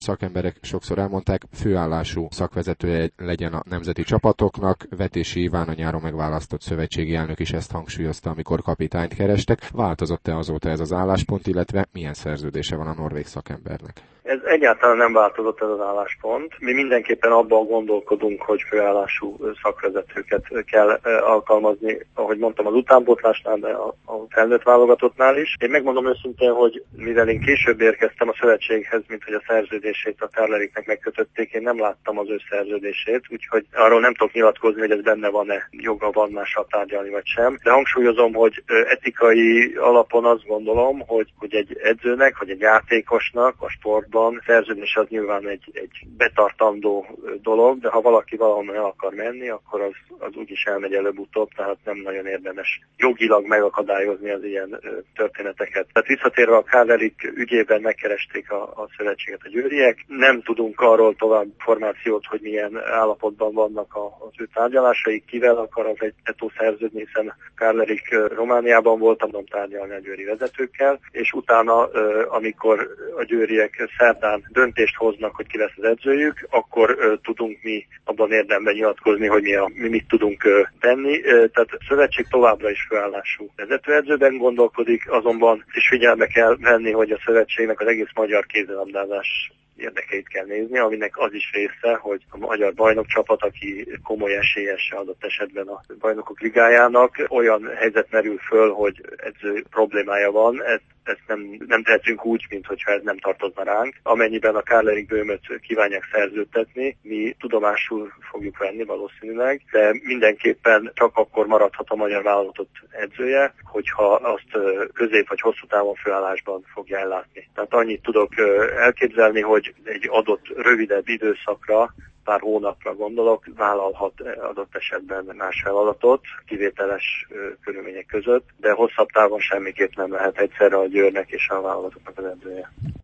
szakemberek sokszor elmondták, főállású szakvezetője legyen a nemzeti csapatoknak. Vetési Iván, a nyáron megválasztott szövetségi elnök is ezt hangsúlyozta, amikor kapitányt kerestek. Változott-e azóta ez az álláspont, illetve milyen szerződése van a norvég szakembernek? Ez egyáltalán nem változott ez az álláspont. Mi mindenképpen abban gondolkodunk, hogy főállású szakvezetőket kell alkalmazni, ahogy mondtam, az utánpótlásnál, de a felnőtt válogatottnál is. Én megmondom őszintén, hogy mivel én később érkeztem a szövetséghez, mint hogy a szerződését a Karl Eriknek megkötötték, én nem láttam az ő szerződését, úgyhogy arról nem tudok nyilatkozni, hogy ez benne van-e, joga van mással tárgyalni vagy sem. De hangsúlyozom, hogy etikai alapon azt gondolom, hogy egy edzőnek, vagy egy játékosnak a sportban szerződés az nyilván egy betartandó dolog, de ha valaki valahonnan el akar menni, akkor az úgyis elmegy előbb-utóbb, tehát nem nagyon érdemes jogilag megakadályozni az ilyen történeteket. Tehát visszatérve a Karl Erik ügyében megkeresték a szövetséget a győriek. Nem tudunk arról tovább információt, hogy milyen állapotban vannak az ő tárgyalásai, kivel akar az egy netó szerződni, hiszen Karl Erik Romániában volt, tudom tárgyalni a győri vezetőkkel, és utána, amikor a győriek szerdán döntést hoznak, hogy ki lesz az edzőjük, akkor tudunk mi abban érdemben nyilatkozni, hogy mi mit tudunk tenni. Tehát a szövetség továbbra is főállású vezetőedzőben gondolkodik, azonban is figyelme kell venni, hogy a szövetségnek az egész magyar kézilabdázás érdekeit kell nézni, aminek az is része, hogy a magyar bajnokcsapat, aki komoly esélyese adott esetben a bajnokok ligájának, olyan helyzet merül föl, hogy edző problémája van, ezt nem tehetünk úgy, mintha ez nem tartozna ránk. Amennyiben a Karl Erik Böhmöt kívánják szerződtetni, mi tudomásul fogjuk venni valószínűleg, de mindenképpen csak akkor maradhat a magyar válogatott edzője, hogyha azt közép vagy hosszú távon főállásban fogja ellátni. Tehát annyit tudok elképzelni, hogy egy adott rövidebb időszakra, pár hónapra gondolok, vállalhat adott esetben más feladatot, kivételes körülmények között, de hosszabb távon semmiképp nem lehet egyszerre a Győrnek és a válogatottnak az edzője.